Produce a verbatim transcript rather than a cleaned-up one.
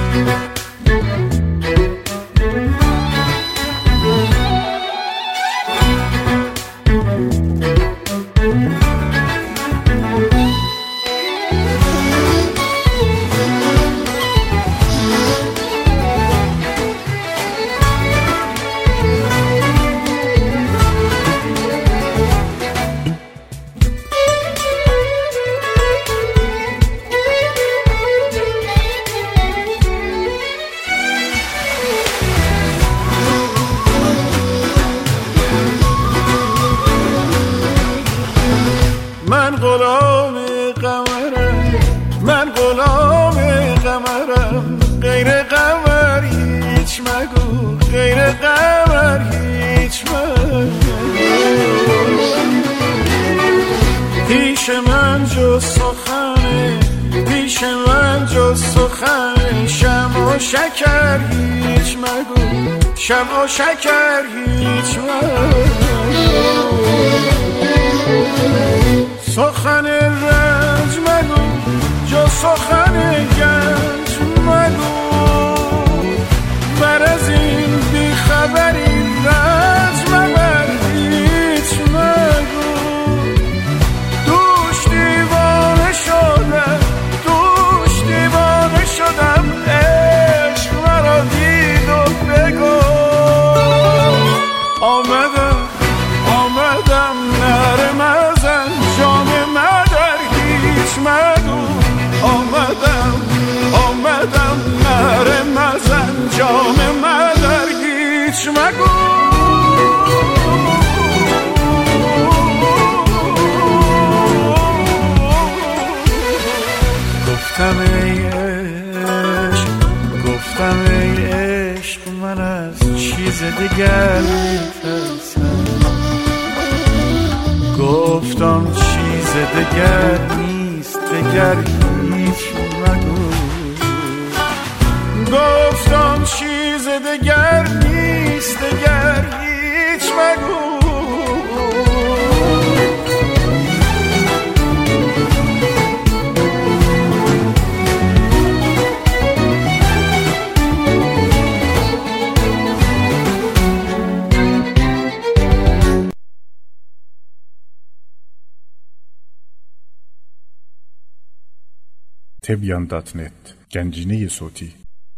من غلام قمرم، من غلام قمرم، غیر قمر هیچ مگو، غیر قمر هیچ مگو. پیش من جز سخنه، پیش من جز سخنه، شمع و شکر هیچ مگو، شمع و شکر هیچ مگو. سخن رنج مگو، جز سخن گنج مگو، بر از این بیخبری رنج مبر هیچ مگو. دوش دیوانه شدم، دوش دیوانه شدم، عشق مرا دید و بگو. آمدم آمدم نره مزن، جام مدر هیچ مگو. آمدم آمدم نره مزن، جام مدر هیچ مگو. گفتم ای عشق، گفتم ای عشق، من از چیز دیگر میترسم. گفتم چیز دگر نیست، دگر هیچ مگو. گفتم چیز دگر نیست، دگر هیچ مگو. تبیان دات نت گنجینه صوتی